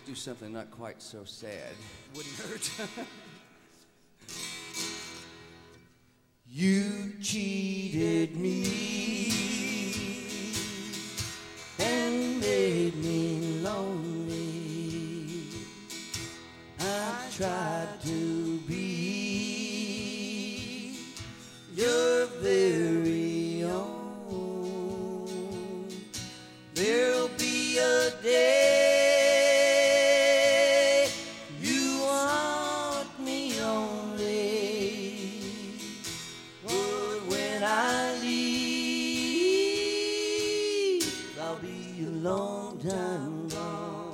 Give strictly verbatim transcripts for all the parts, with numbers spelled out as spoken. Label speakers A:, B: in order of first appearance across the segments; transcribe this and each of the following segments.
A: do something not quite so sad.
B: Wouldn't hurt.
A: You cheated me and made me lonely. I tried to be your very own. There'll be a day you want me only, but when I leave, I'll be a long time gone.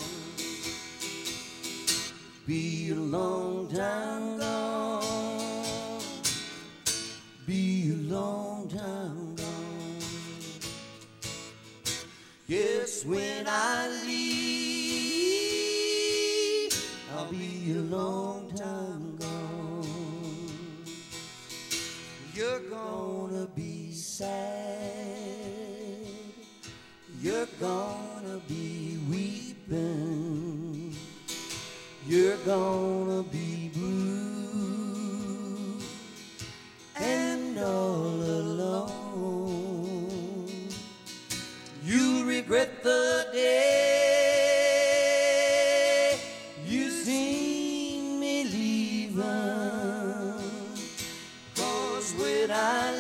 A: Be a long time gone. Be a long time gone. Yes, when I leave, I'll be a long time gone. You're gonna be sad. You're gonna be weeping. You're gonna be blue and all alone. You'll regret the day you seen me leaving. 'Cause when I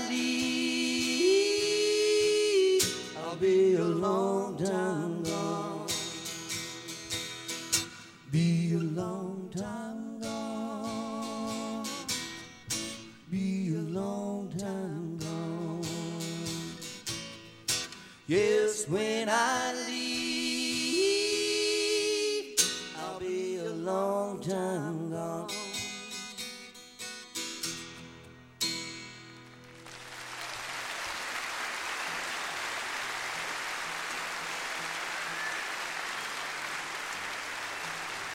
A: leave, I'll be a long time gone. Be a long time gone. Be a long time gone. Yes, when I leave, I'll be a long time gone.